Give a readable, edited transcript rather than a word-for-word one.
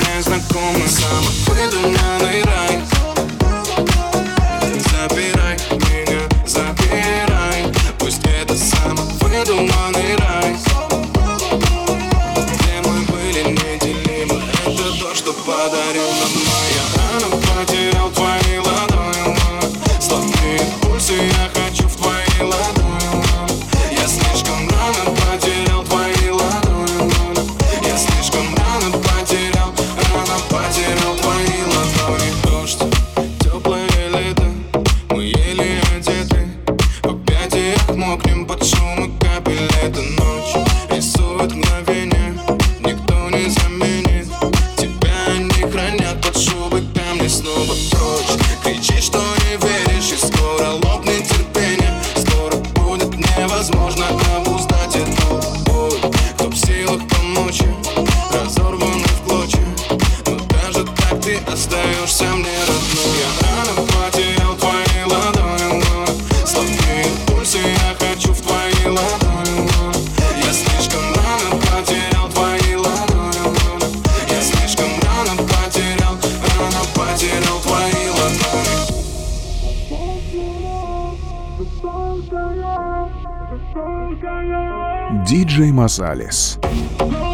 незнакомый. Самый выдуманный рай. Забирай меня, забирай. Пусть это самый выдуманный рай, где мы были неделимы. Это то, что подарил нам моя рана. Потерял твои ладони, слабые пульсы, я хочу в твои ладони. Я слишком рано потерял твои ладони. Я слишком рано потерял твои ладони. Дождь, теплое лето, мы еле одеты, в объятиях мокнем под шум и капель. Эта ночь рисует мгновение, никто не заменит. Тебя они хранят под шубой, камни снова прочь. Кричи, что не веришь, и скоро лопнет терпение. Скоро будет невозможно обуздать эту боль. Кто в силах помочь, разорваны в клочья, но даже так ты остаешься мне родной. Я рано потерял твои ладони, слабые пульсы, я хочу в твои ладони. Я слишком рано потерял твои ладони. Я слишком рано потерял твои ладони. Диджей Мазалис.